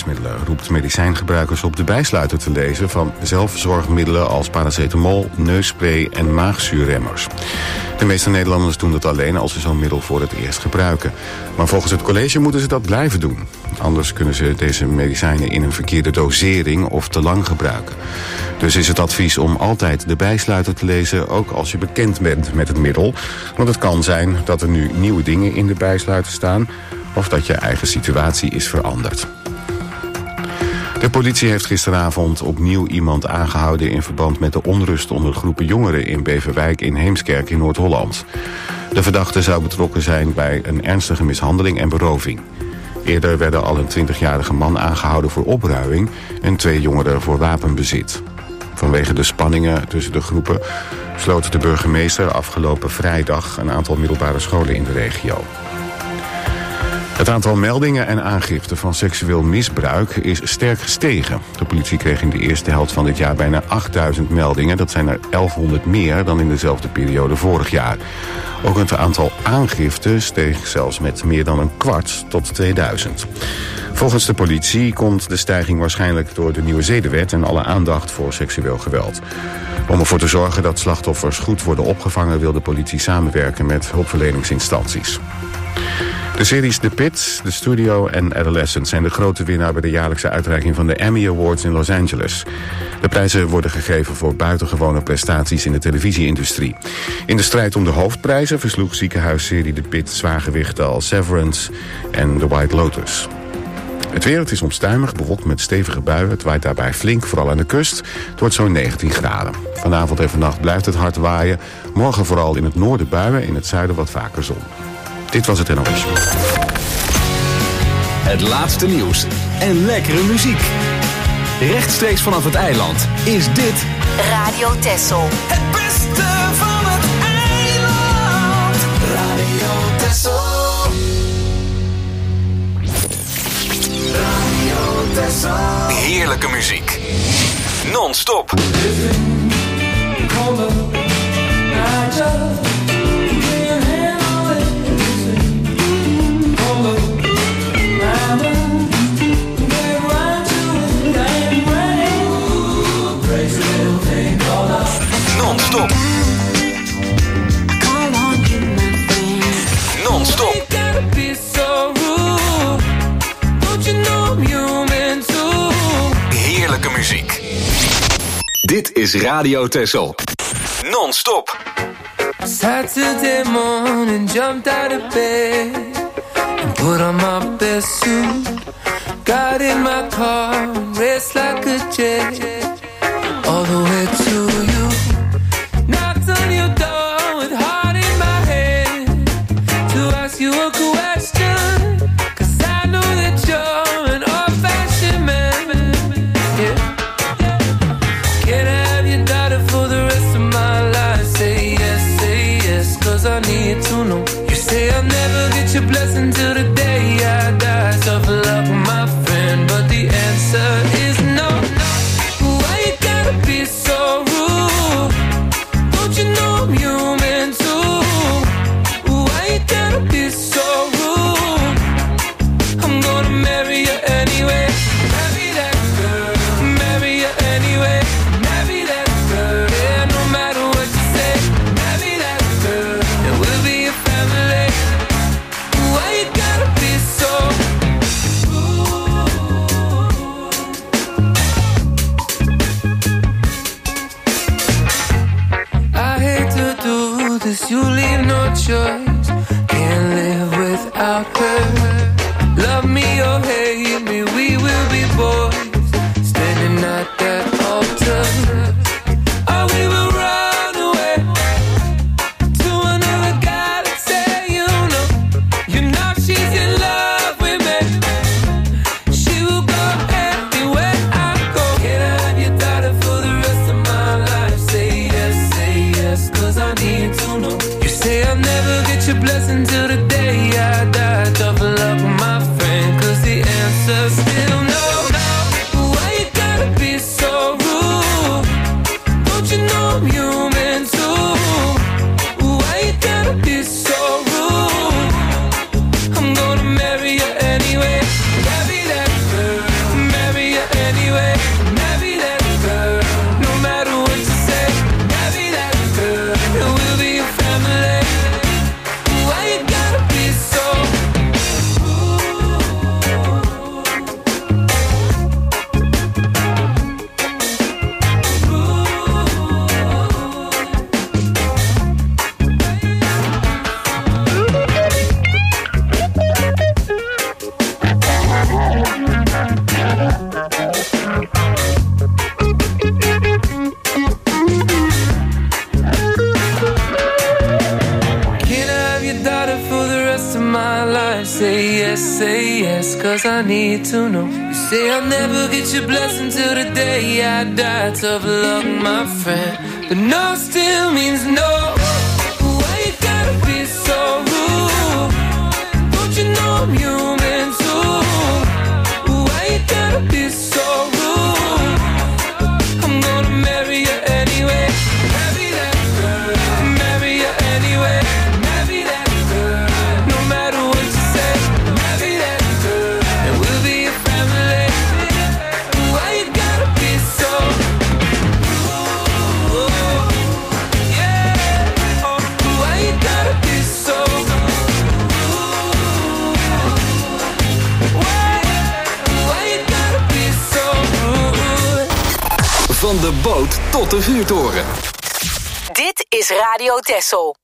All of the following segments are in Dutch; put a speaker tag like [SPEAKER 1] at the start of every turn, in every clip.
[SPEAKER 1] geneesmiddelen roept medicijngebruikers op de bijsluiter te lezen van zelfzorgmiddelen als paracetamol, neusspray en maagzuurremmers. De meeste Nederlanders doen dat alleen als ze zo'n middel voor het eerst gebruiken. Maar volgens het college moeten ze dat blijven doen. Anders kunnen ze deze medicijnen in een verkeerde dosering of te lang gebruiken. Dus is het advies om altijd de bijsluiter te lezen, ook als je bekend bent met het middel. Want het kan zijn dat er nu nieuwe dingen in de bijsluiter staan of dat je eigen situatie is veranderd. De politie heeft gisteravond opnieuw iemand aangehouden in verband met de onrust onder groepen jongeren in Beverwijk in Heemskerk in Noord-Holland. De verdachte zou betrokken zijn bij een ernstige mishandeling en beroving. Eerder werden al een 20-jarige man aangehouden voor opruiing en 2 jongeren voor wapenbezit. Vanwege de spanningen tussen de groepen sloot de burgemeester afgelopen vrijdag een aantal middelbare scholen in de regio. Het aantal meldingen en aangiften van seksueel misbruik is sterk gestegen. De politie kreeg in de eerste helft van dit jaar bijna 8000 meldingen. Dat zijn er 1100 meer dan in dezelfde periode vorig jaar. Ook het aantal aangiften steeg zelfs met meer dan een kwart tot 2000. Volgens de politie komt de stijging waarschijnlijk door de nieuwe zedenwet en alle aandacht voor seksueel geweld. Om ervoor te zorgen dat slachtoffers goed worden opgevangen wil de politie samenwerken met hulpverleningsinstanties. De series The Pit, The Studio en Adolescent zijn de grote winnaar bij de jaarlijkse uitreiking van de Emmy Awards in Los Angeles. De prijzen worden gegeven voor buitengewone prestaties in de televisieindustrie. In de strijd om de hoofdprijzen versloeg ziekenhuisserie The Pit zwaargewichten als Severance en The White Lotus. Het weer, het is onstuimig, bewolkt met stevige buien. Het waait daarbij flink, vooral aan de kust. Het wordt zo'n 19 graden. Vanavond en vannacht blijft het hard waaien. Morgen vooral in het noorden buien, in het zuiden wat vaker zon. Dit was het NOS.
[SPEAKER 2] Het laatste nieuws en lekkere muziek. Rechtstreeks vanaf het eiland is dit
[SPEAKER 3] Radio Texel.
[SPEAKER 4] Het beste van het eiland. Radio Texel. Radio Texel.
[SPEAKER 2] heerlijke muziek. Non-stop. Non-stop. Non-stop. Heerlijke muziek. Dit is Radio Texel. Non-stop.
[SPEAKER 5] Saturday morning, jumped out of bed and put on my best suit. Got in my car, raced like a jet all the way to you. Knocked on your door with heart in my head to ask you a question, 'cause I know that you're an old-fashioned man. Yeah. Can I have your daughter for the rest of my life? Say yes, 'cause I need to know. You say I'll never get your blessing till the day I die. Tough luck, my friend, but the answer is no. Why you gotta be so rude? Don't you know I'm human too? Why you gotta be so rude? I'm gonna marry you anyway. Marry that girl, marry you anyway. Marry that girl, yeah, no matter what you say. Marry that girl, and we'll be a family. Why you gotta be so rude? I hate to do this, you leave no choice. Can't live without her. Love me or hate me, we will be boys, standing at that altar. Or we will run away to another galaxy, you know she's in love with me. She will go anywhere I go. Can I have your daughter for the rest of my life? Say yes, 'cause I need to know. You say I'll never get your blessing till the day I die. 'cause I need to know. You say I'll never get your blessing till the day I die. Tough luck, my friend, but no still means no. Why you gotta be so rude? Don't you know I'm human too? Why you gotta be so rude? I'm gonna marry you anyway. Marry that girl. Marry you anyway. Marry that girl. No matter what you say. Marry that girl. And we'll be a family. Why you gotta be so rude? Yeah. Oh, why you gotta be so rude? Why you gotta be so rude?
[SPEAKER 2] Van de boot tot de vuurtoren.
[SPEAKER 3] Dit is Radio Texel.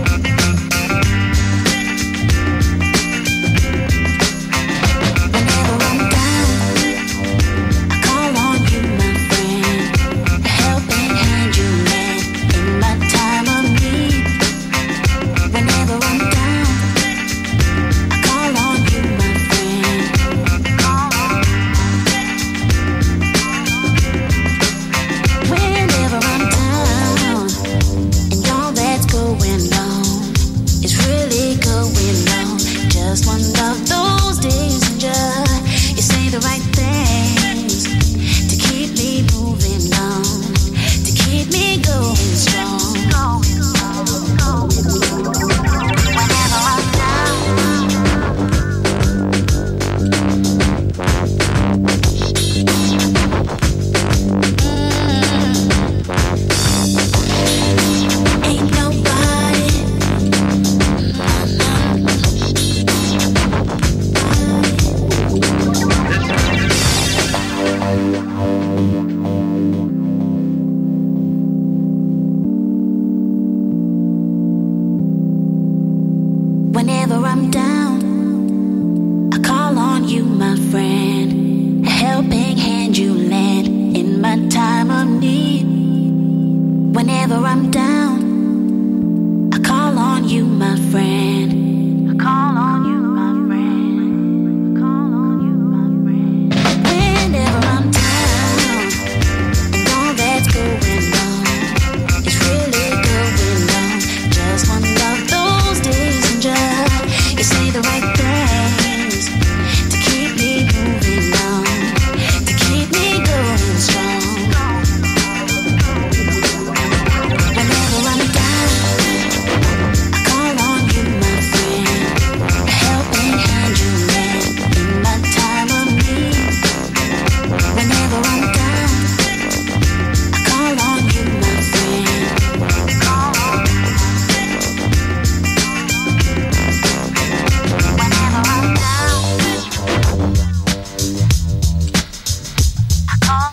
[SPEAKER 6] Whenever Whenever I'm down, I call on you, my friend. I call on you, my friend. I call on you, my friend. Whenever I'm down, and all that's going on is really going on. Just one of those days, and just you say the right things to keep me moving on, to keep me going strong. Whenever I'm down, I call on you, my friend, a helping hand you lend in my time of need. Whenever I'm down, I call on you, my friend. Call on you, my friend. Whenever I'm down, I call.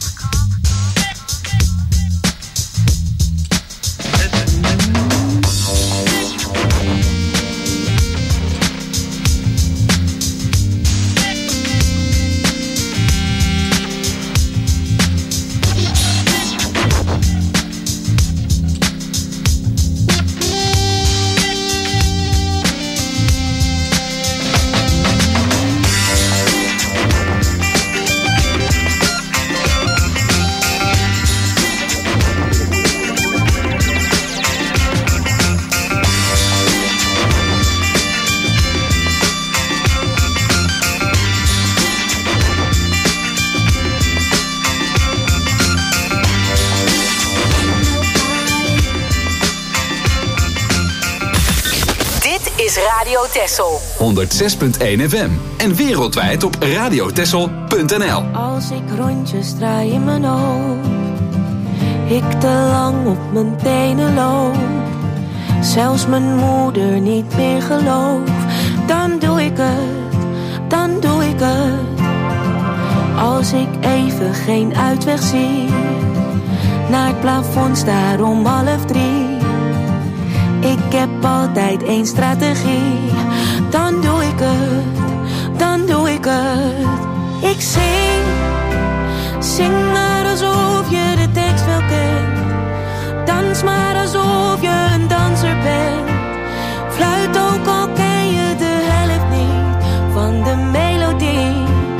[SPEAKER 3] Is Radio Texel.
[SPEAKER 2] 106.1 FM. En wereldwijd op radiotexel.nl.
[SPEAKER 5] Als ik rondjes draai in mijn hoofd, ik te lang op mijn tenen loop, zelfs mijn moeder niet meer geloof, dan doe ik het, dan doe ik het. Als ik even geen uitweg zie, naar het plafond staar om 2:30. Ik heb altijd één strategie. Dan doe ik het, dan doe ik het. Ik zing maar alsof je de tekst wel kent. Dans maar alsof je een danser bent. Fluit ook al ken je de helft niet van de melodie.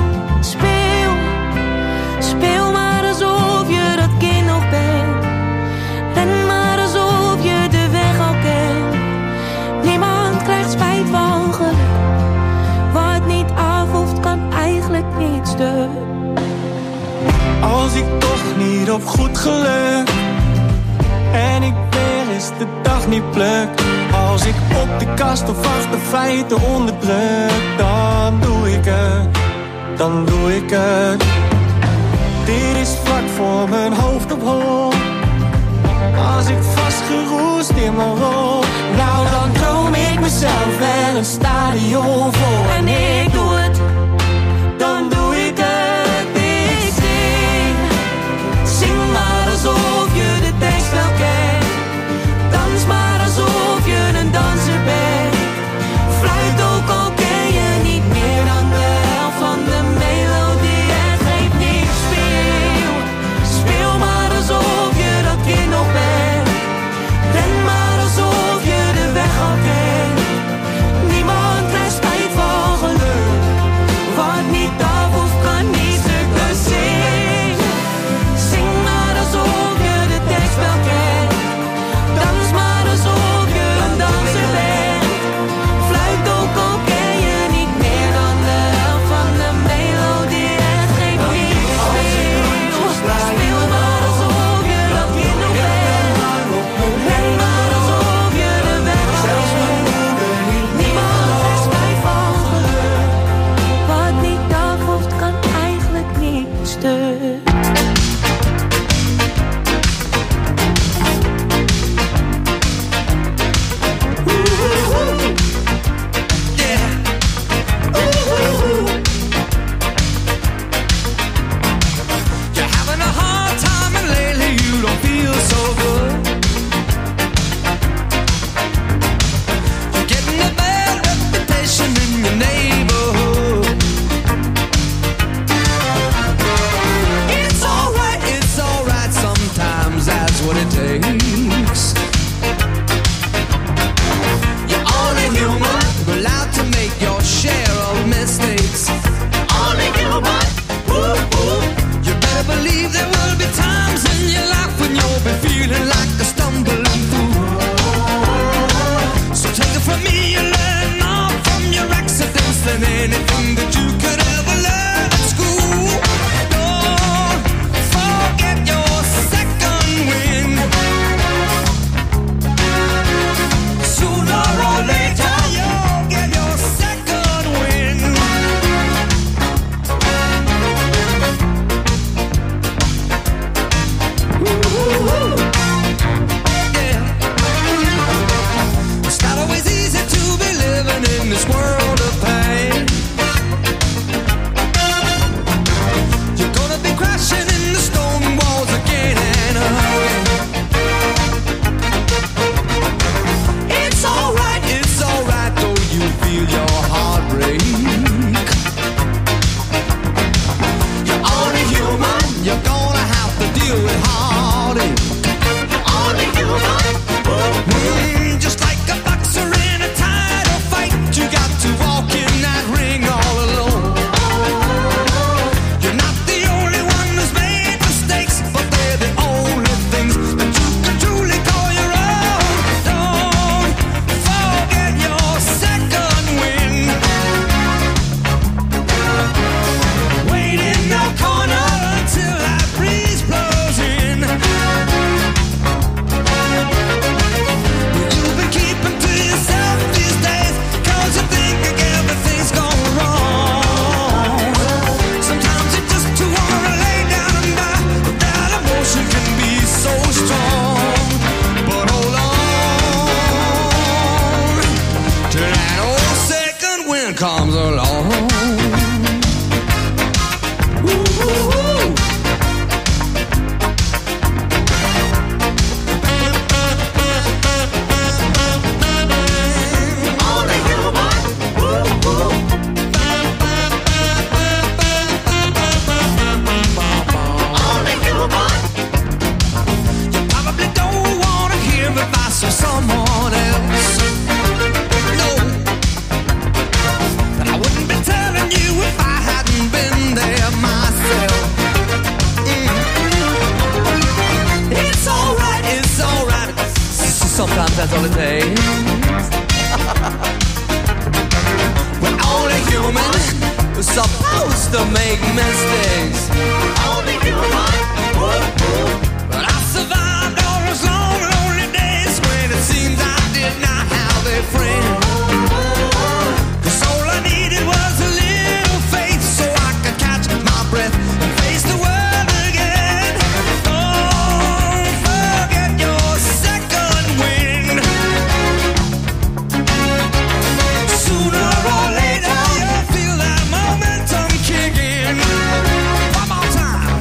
[SPEAKER 5] Speel maar alsof je dat kind nog bent. Ren maar alsof je de weg al kent. Niemand krijgt spijt van geluk. Wat niet af hoeft, kan eigenlijk niet stuk.
[SPEAKER 7] Als ik toch niet op goed geluk en ik weer eens de dag niet pluk. Als ik op de kast of achter feiten onderdruk, dan doe ik het, dan doe ik het. Dit is vlak voor mijn hoofd op hol. Als ik vastgeroest in mijn rol, nou dan droom ik mezelf wel een stadion vol. En ik doe het, dan doe ik het. Ik zing maar alsof je de tekst wel kent. Dans maar alsof je een danser bent. Fluit ook al ken je niet meer dan de helft van de melodie. En geef niet, speel maar alsof je dat kind nog bent. Ren maar alsof je de weg al kent. Niemand krijgt spijt van geluk.
[SPEAKER 4] been feeling like a stumbling fool. So take it from me, you learn more from your accidents than anything that you could ever learn at school. Don't forget your second wind. Sooner or later you'll get your second wind. It's not always easy to be living in this world of pain. You're gonna be crashing in the stone walls again and again. It's alright though you feel your heart break. You're only human, you're gonna have to deal with heartache. You're only human. Just like a boxer in a title fight, you got to walk in that ring all alone. You're not the only one who's made mistakes, but they're the only things that you can truly call your own. Don't forget your second wind. Wait in the corner until that breeze blows in. You've been keeping to yourself these days, 'cause you think everything's gone wrong. Sometimes you just wanna lay down and die, but that emotion can be so strong. But hold on till that old second wind comes along. Woo-hoo-hoo. Only human. Woo-hoo. Only human. You probably don't wanna hear advice from someone else. No, but I wouldn't be telling you if I hadn't been there myself. It's alright. Sometimes that's all it takes. We're only human. We're supposed to make mistakes. Only human. But I survived all those long, lonely days when it seemed I did not have a friend. 'Cause all I needed was a little faith so I could catch my breath and face the world again. Don't forget your second wind. Sooner or later you'll feel that momentum kick in. One more time.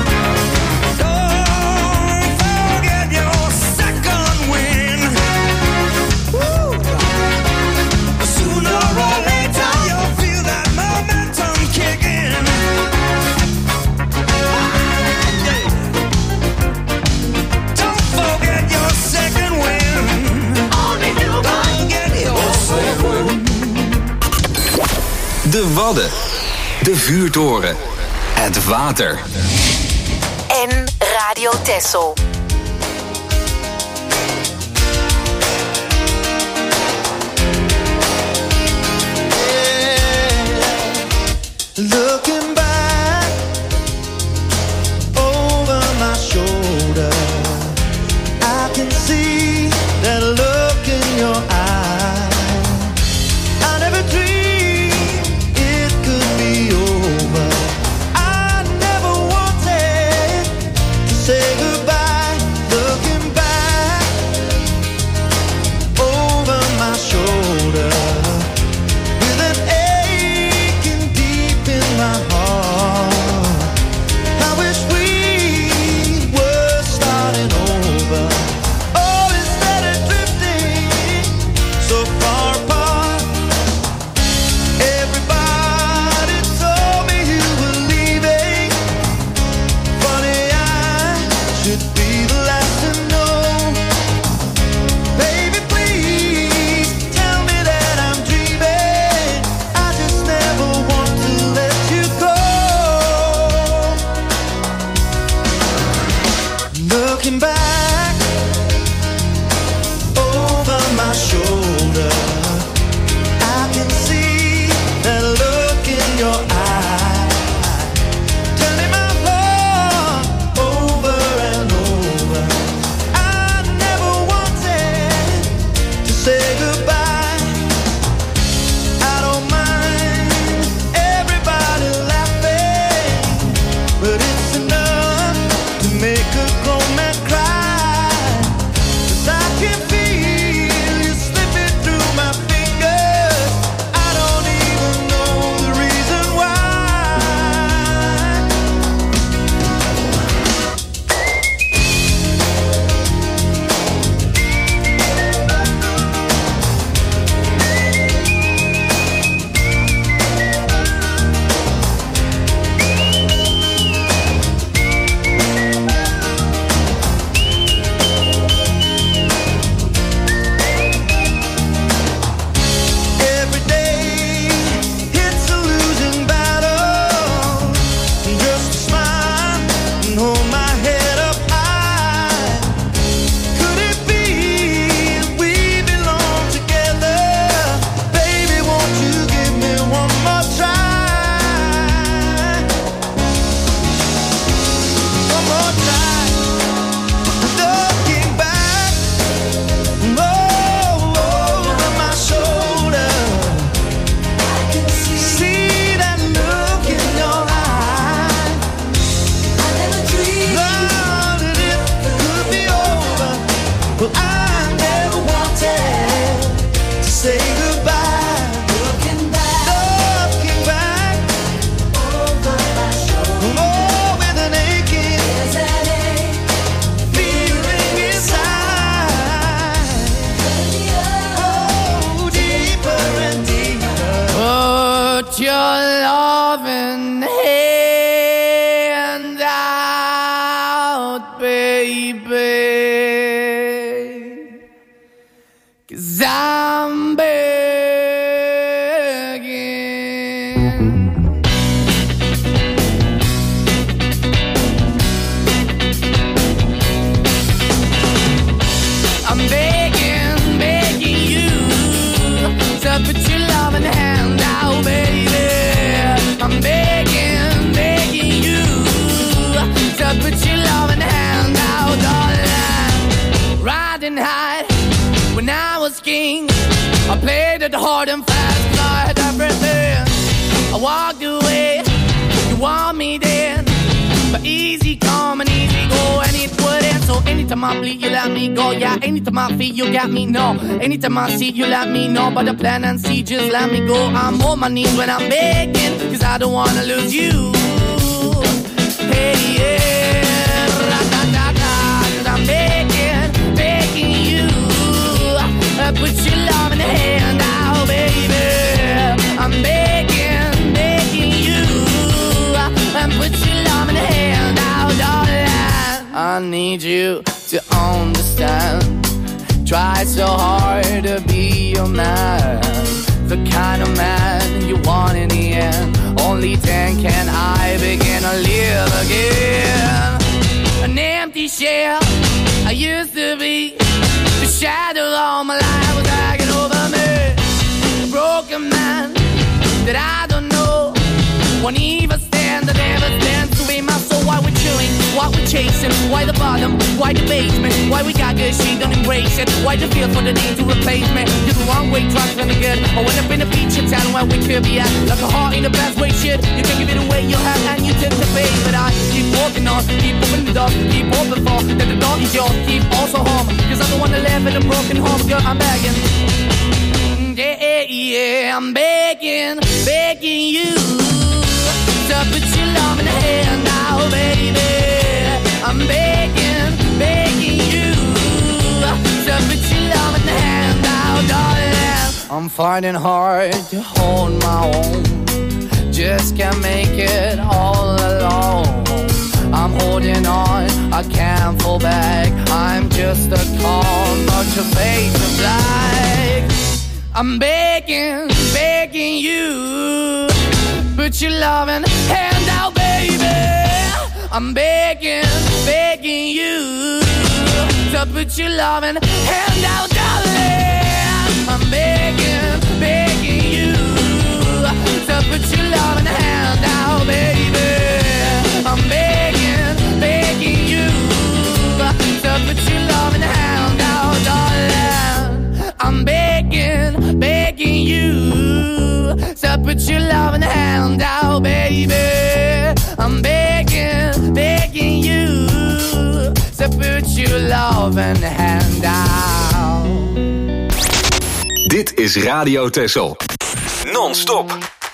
[SPEAKER 4] Don't forget your second wind. Woo. Sooner or later you'll feel that momentum kick in. Don't forget your second wind. Only you don't get your second wind.
[SPEAKER 2] De Wadden. De Vuurtoren. Het water.
[SPEAKER 3] En Radio Texel.
[SPEAKER 4] Looking back over my shoulder, I can see that look in your eye. I never dreamed it could be over. I never wanted to say goodbye. Looking back over my shoulder, with an aching deep in my heart.
[SPEAKER 8] back over my shoulder. I can see that look in your eye, turning my heart over and over. I never wanted to say goodbye. I don't mind everybody laughing, but it's enough to make a grown man cry. 'Cause I can feel you slipping through my fingers. I don't even know the reason why. Every day it's a losing battle. Just smile and hold my head up high. Could it be we belong together? Baby, won't you give me one more try? One more try. Looking back over my shoulder, I can see that look in your eye. I never dreamed that it could be over. Well, I never wanted to say goodbye. Looking back over my shoulder, with an aching feeling inside. Oh, deeper and deeper.
[SPEAKER 5] Put your loving hand out, baby, 'cause I'm begging. I'm begging, begging you to put your loving hand out, baby. I'm begging, begging you to put your loving hand out, darling. Riding high when I was king, I played it hard and fast, 'cause I had everything. I walked away, you want me then, but easy come and easy go, and it wouldn't. So anytime I bleed, you let me go. Yeah, anytime I feel, you got me, no. Anytime I see, you let me know. But the plan and see, just let me go. I'm on my knees when I'm begging, 'cause I don't wanna lose you. Hey, yeah, ra-da-da-da, 'cause I'm begging, begging you. Put your love in the hand out, baby. I'm begging, begging you. Put your love in the hand out, darling. I need you to understand. Try so hard to be your man, the kind of man you want in the end. Only then can I begin to live again. An empty shell I used to be, the shadow all my life was hanging over me. A broken man that I don't know, won't even stand, that never stands to be my soul. Why we're chilling, why we're chasing, why the bottom, why the basement, why we got good, she don't embrace it, why the feel for the need to replace me. You're the wrong way, trying to be good. I went up in a feature town where we could be at, like a heart in the best way, shit. You can give it away, you have, and you take the bait. But I keep walking on, keep opening the door, keep open for that the door is yours, keep also home, 'cause I don't wanna live in a broken home, girl, I'm begging. Yeah, yeah, I'm begging, begging you to put your love in the hand now, baby. I'm begging, begging you to put your love in the hand now, darling. I'm finding hard to hold my own, just can't make it all alone. I'm holding on, I can't fall back. I'm just a call, not your face of black. I'm begging, begging you, put your loving hand out, baby. I'm begging, begging you So put your loving hand out, darling. I'm begging, begging you. So put your loving hand out, baby. I'm begging, begging you. So put your loving hand out, darling. I'm begging, begging you. So put your loving hand out, baby. I'm begging, begging you. So put your loving hand out.
[SPEAKER 2] Dit is Radio Texel. Non-stop.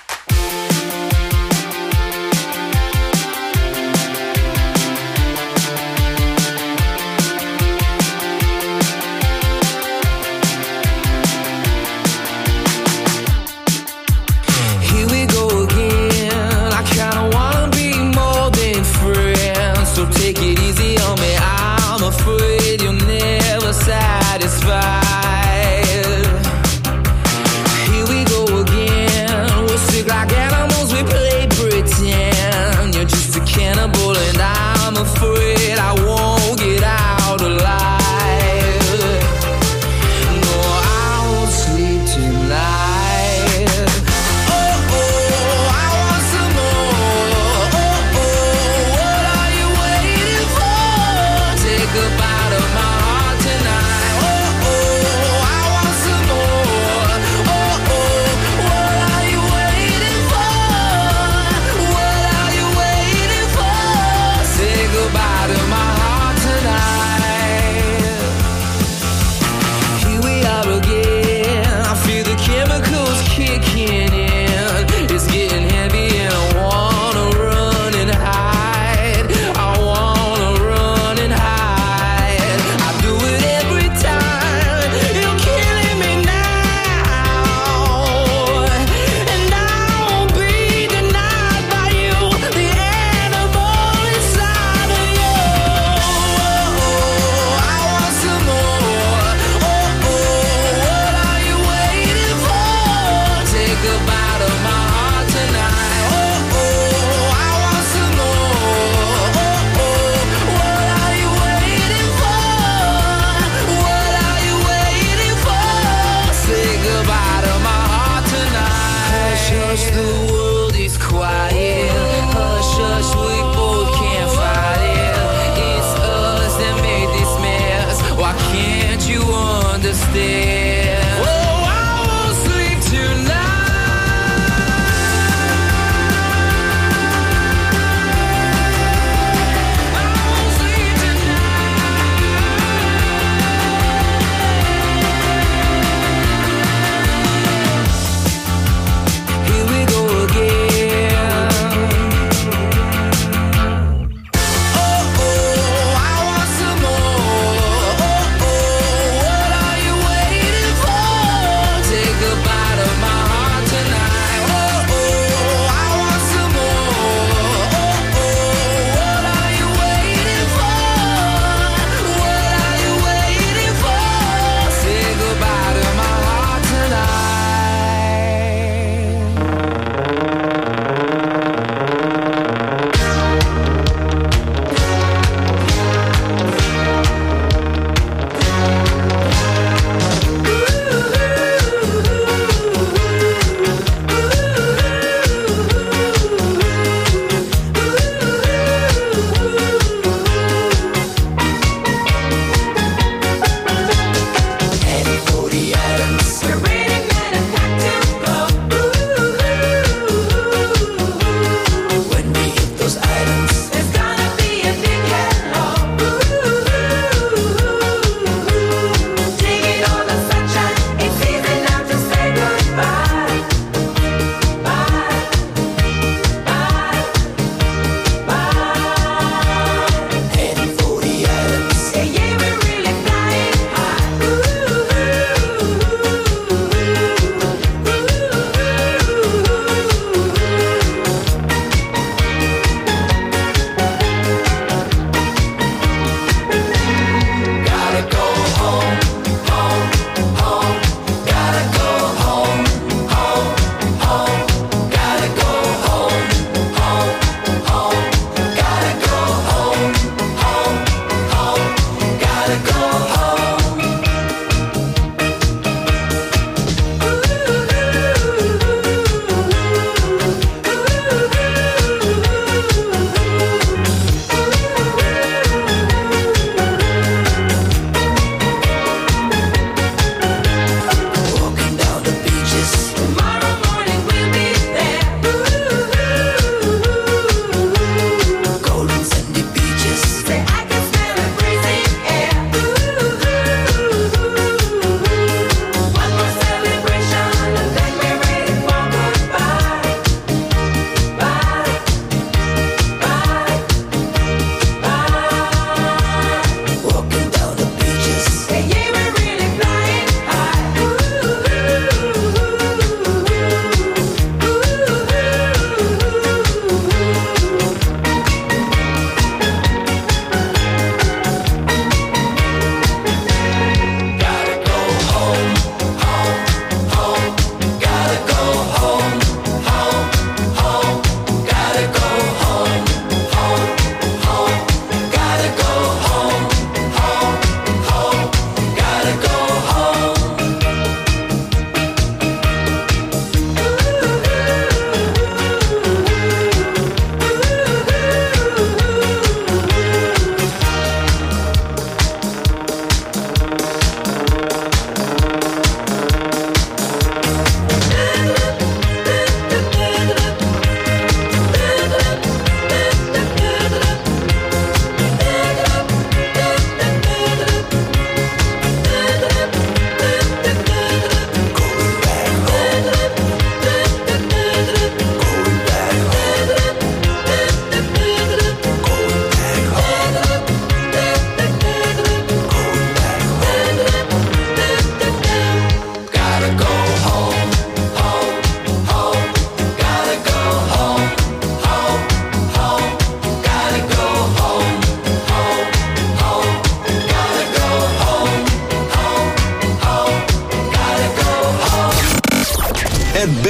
[SPEAKER 5] So take it easy on me, I'm afraid you're never satisfied. Here we go again, we're sick like animals, we play pretend. You're just a cannibal and I'm afraid I won't get out alive. No, I won't sleep tonight. Oh, oh, I want some more. Oh, oh, what are you waiting for? Take a bite of my heart tonight. Oh, oh,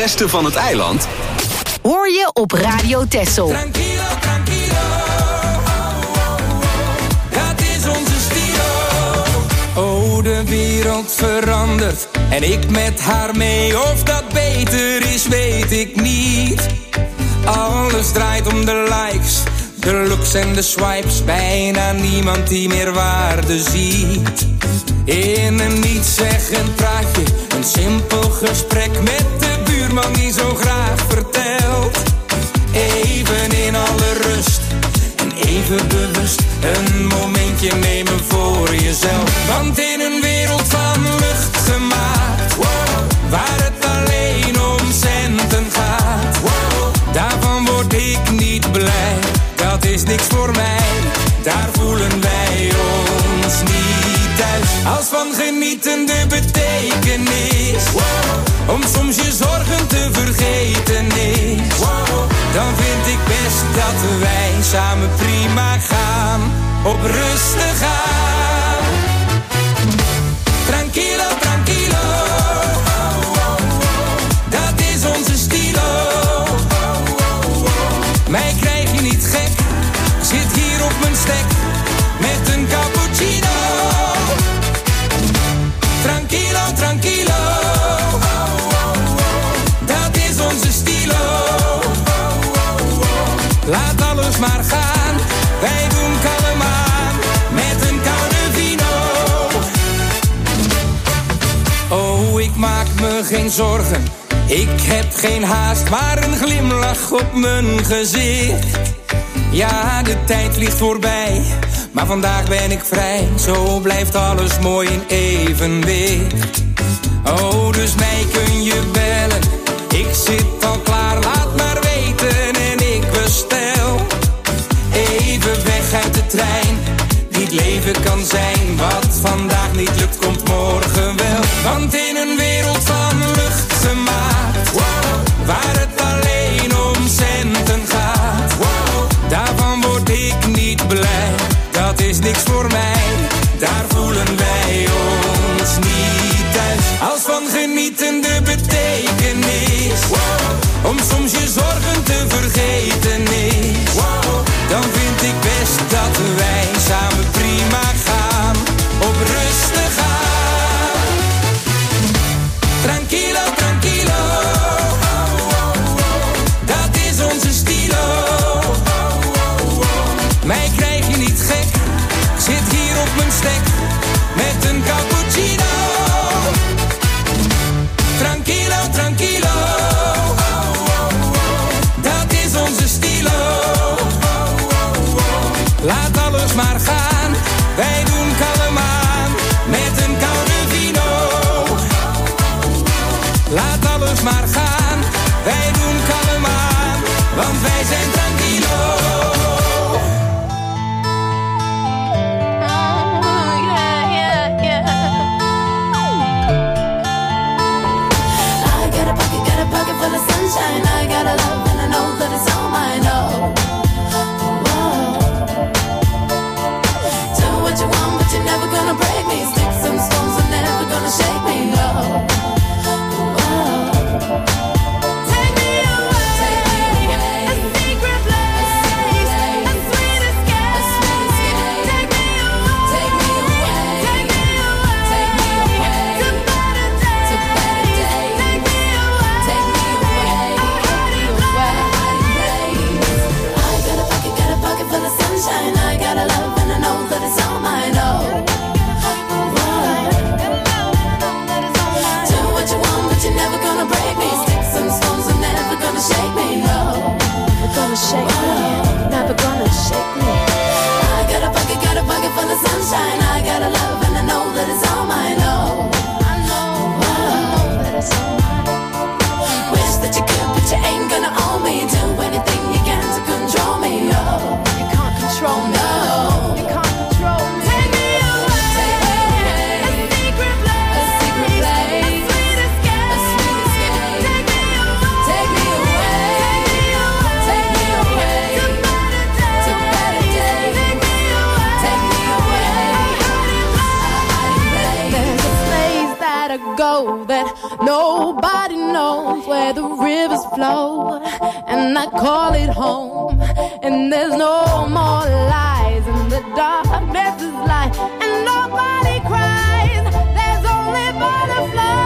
[SPEAKER 2] beste van het eiland
[SPEAKER 3] hoor je op Radio Texel.
[SPEAKER 5] Tranquilo, tranquilo. Dat is onze stilo. Oh, de wereld verandert en ik met haar mee. Of dat beter is, weet ik niet. Alles draait om de likes, de looks en de swipes. Bijna niemand die meer waarde ziet. In een nietszeggend praatje, een simpel gesprek met de buurman die zo graag vertelt. Even in alle rust en even bewust een momentje nemen voor jezelf. Want in een wereld van lucht gemaakt, waar het alleen om centen gaat, daarvan word ik niet blij. Dat is niks voor mij, daar voelen wij ons niet thuis. Als van genieten de betekenis, om soms je zorgen te vergeten is, dan vind ik best dat wij samen prima gaan, op rustig aan. Tranquilo, tranquilo, dat is onze stilo. Mij krijg je niet gek, zit hier op mijn stek met een cappuccino. Tranquilo, tranquilo, dat is onze stilo. Laat alles maar gaan, wij doen kalm aan met een koude vino. Oh, ik maak me geen zorgen, ik heb geen haast, maar een glimlach op mijn gezicht. Ja, de tijd vliegt voorbij, maar vandaag ben ik vrij. Zo blijft alles mooi in evenwicht. Oh, dus mij kun je bellen, ik zit al klaar, laat maar weten en ik bestel. Even weg uit de trein, die het leven kan zijn. Wat vandaag niet lukt, komt morgen wel. Want in een wereld van lucht gemaakt, waar het alleen om centen gaat, daarvan word ik niet blij. Dat is niks voor mij, daar voelen wij ons niet thuis. Als van genieten de betekenis, om soms je zorgen te vergeten is, dan vind ik best dat wij samen prima gaan, op rustig aan. Tranquilo, tranquilo, dat is onze stilo. Mij krijg je niet gek, zit hier op mijn stek met een cappuccino. Tranquilo, tranquilo, dat is onze stilo. Laat alles maar gaan, wij doen kalm aan met een koude vino. Laat alles maar gaan, wij doen kalm aan, want wij zijn tranquilo.
[SPEAKER 6] Full of sunshine, I got a love and I know that it's all mine. Oh, whoa. Do what you want, but you're never gonna break me. Sticks and stones are never gonna shake me. Oh, whoa. Take me away, a secret place, a sweet escape. Take me away, take me away, take me away, to better days, to better days. Take me away, take me away, I got a pocket full of sunshine. I got a love and I know that it's all mine. Oh, do what you want, but you're never gonna break me. Sticks and stones are never gonna shake me. No, never gonna shake me. Never gonna shake me. I got a pocket full of sunshine. I got a love and I know that it's all mine. Oh, I know that it's all mine. Wish that you could, but you ain't gonna own me. Do anything you can to control me. Oh, you can't control me. No, you can't control me. Take me away, a secret place, a secret place, a sweet escape, a sweet escape. Take me away, take me away, take me away, to better days, to better days. Take me away, take me away.
[SPEAKER 9] gotta go, that nobody knows where the rivers flow, and I call it home. And there's no more lies, and the darkness is light, and nobody cries. There's only butterflies.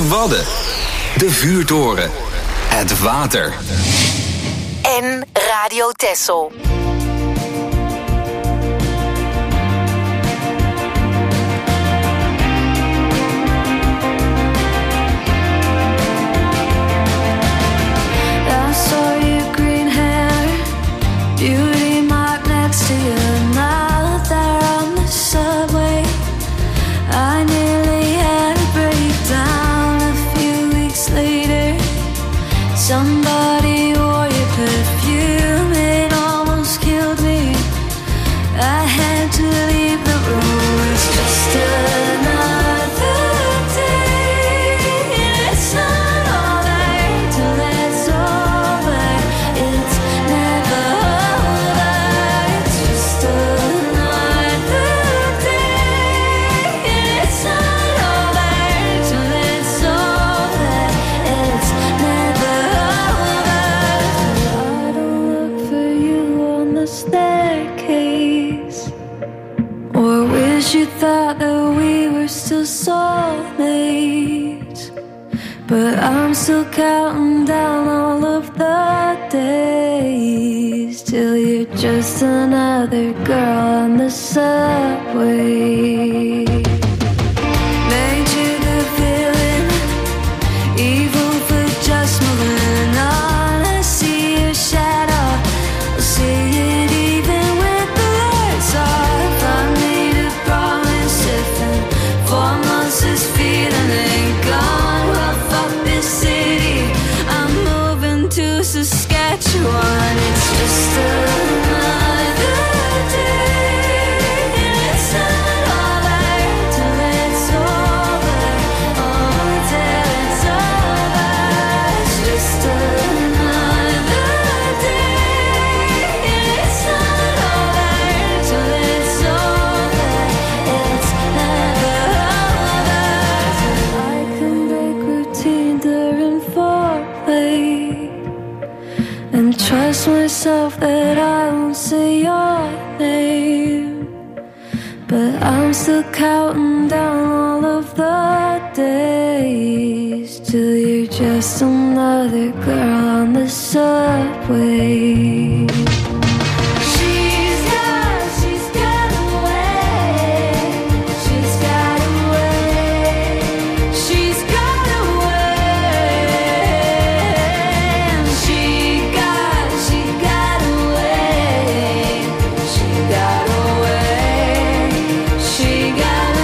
[SPEAKER 2] De Wadden. De vuurtoren. Het water.
[SPEAKER 3] En Radio Texel.
[SPEAKER 6] Beauty mark next to your mouth there on the subway. I nearly had a breakdown a few weeks later. Somebody wore your perfume, it almost killed me. I had to leave the room. It's just another day. It's not all right till it's over. It's never over. It's just another day. It's not all right till it's over. It's never over. I don't look for you on the staircase, or wish you thought that we were still soulmates. But I'm still counting down all of the days till you're just another girl on the subway. Made you the villain, evil for just moving on. I see your shadow, I see it even with the lights off. I made a promise if in 4 months this feeling ain't gone, well fuck this city, I'm moving to Saskatchewan. It's just another day. It's not all right till it's over. Oh, till it's over. It's just another day. It's not all right till it's over. It's never over. I can break routine during foreplay and trust myself that I won't say your name. But I'm still counting down all of the days till you're just another girl on the subway. She's got away. She's got away. She's got away. She got away. She got away. She got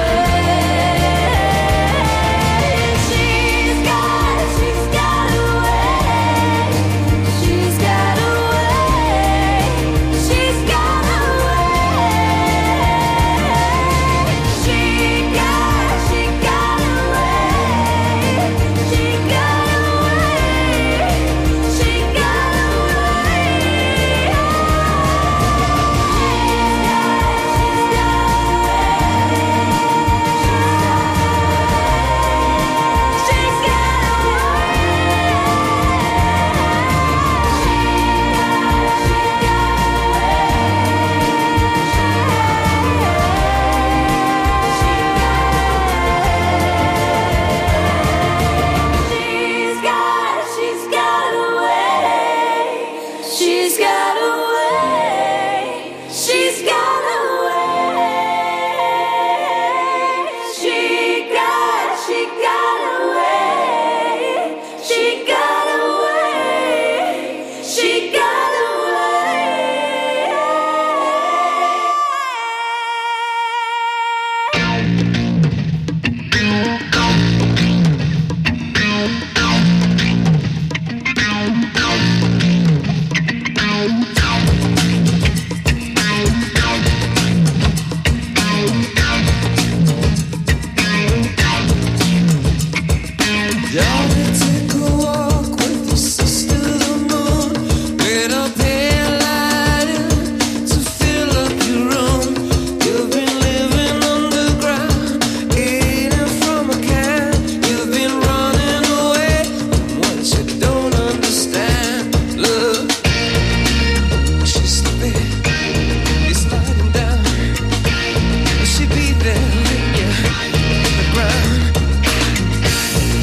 [SPEAKER 6] away. She's got away. She's got away. She's got away. She got away. She got away. She got She's got away. She's got away. She got away. She got away. She got
[SPEAKER 4] Darling, take a walk with your sister the moon. Lit up here lighting to fill up your room. You've been living underground, eating from a can. You've been running away from what you don't understand. Look, she's slipping, you're sliding down. Will she be there when you're on the ground?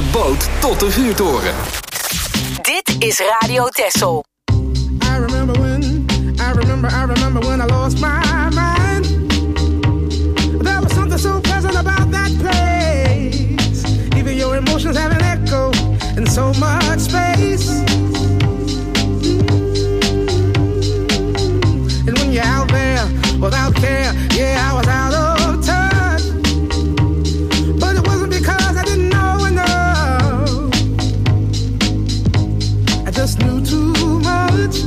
[SPEAKER 2] boot tot de vuurtoren.
[SPEAKER 3] Dit is Radio Texel.
[SPEAKER 10] I remember when I lost my mind. There was something so pleasant about that place. Even your emotions have an echo in so much space. And when you're out there without care, yeah, I was out of touch. But it wasn't because I didn't know enough. I just knew too much.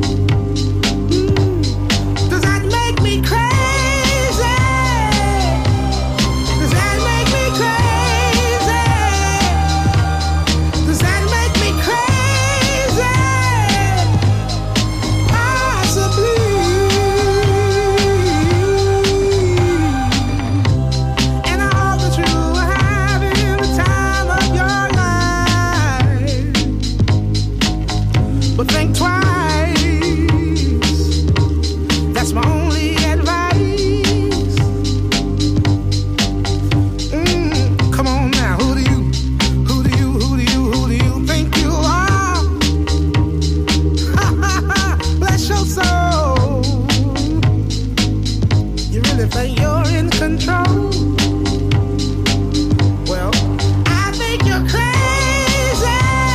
[SPEAKER 10] Does that make me crazy? Does that make me crazy? Does that make me crazy? Possibly. And I hope that you are having the time of your life. But think twice. That's my only advice. Come on now, who do you think you are? Bless your soul. You really think you're in control? Well, I think you're crazy.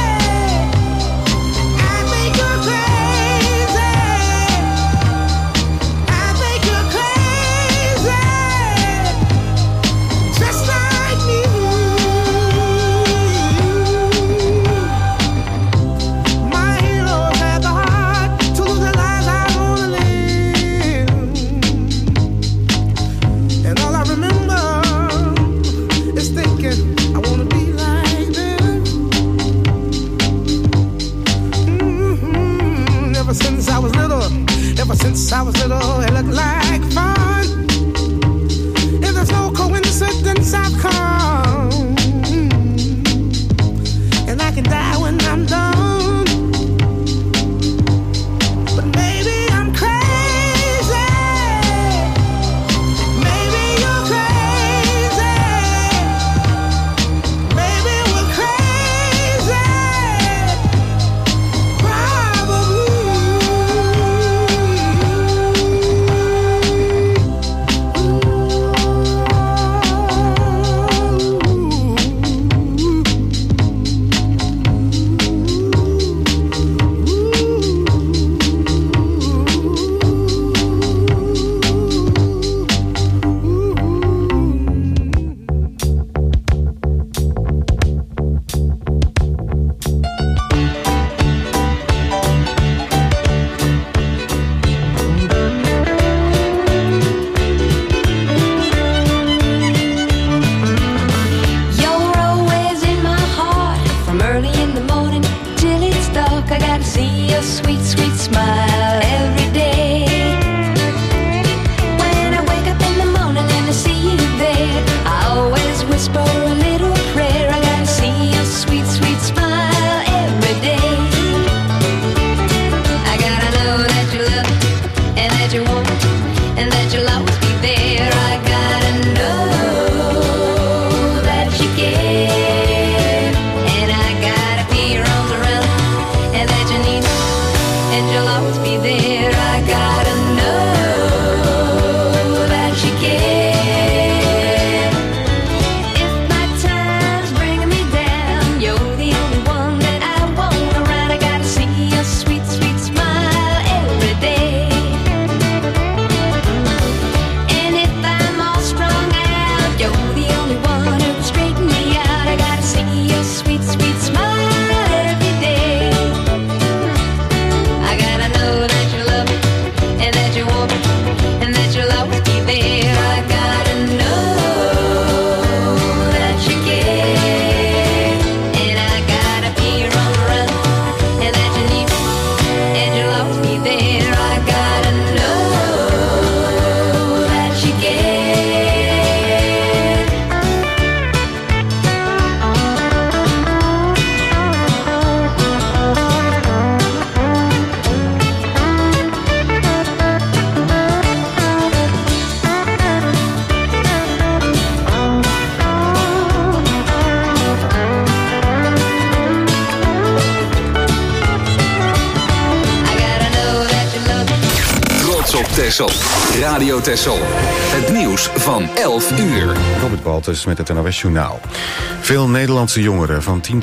[SPEAKER 10] I think you're crazy. I think you're crazy. Just like me. My heroes had the heart to lose their lives. I wanna live. And all I remember is thinking I wanna be like them. Ever since I was little, it looked like fun. If there's no coincidence, I've come. And I can die when I'm done. But maybe I'm crazy. Maybe you're crazy. Maybe we're crazy.
[SPEAKER 6] You're always in my heart, from early in the morning till it's dark. I gotta see your sweet, sweet smile every day. When I wake up in the morning and I see you there, I always whisper a little prayer. I gotta see your sweet, sweet smile every day. I gotta know that you love me and that you want me and that you'll always be there. I gotta know that you care, and I gotta feel your arms around me and that you need me
[SPEAKER 2] Texel. Radio Texel. Het nieuws van 11 uur.
[SPEAKER 1] Robert Baltus met het NOS Journaal. Veel Nederlandse jongeren van 10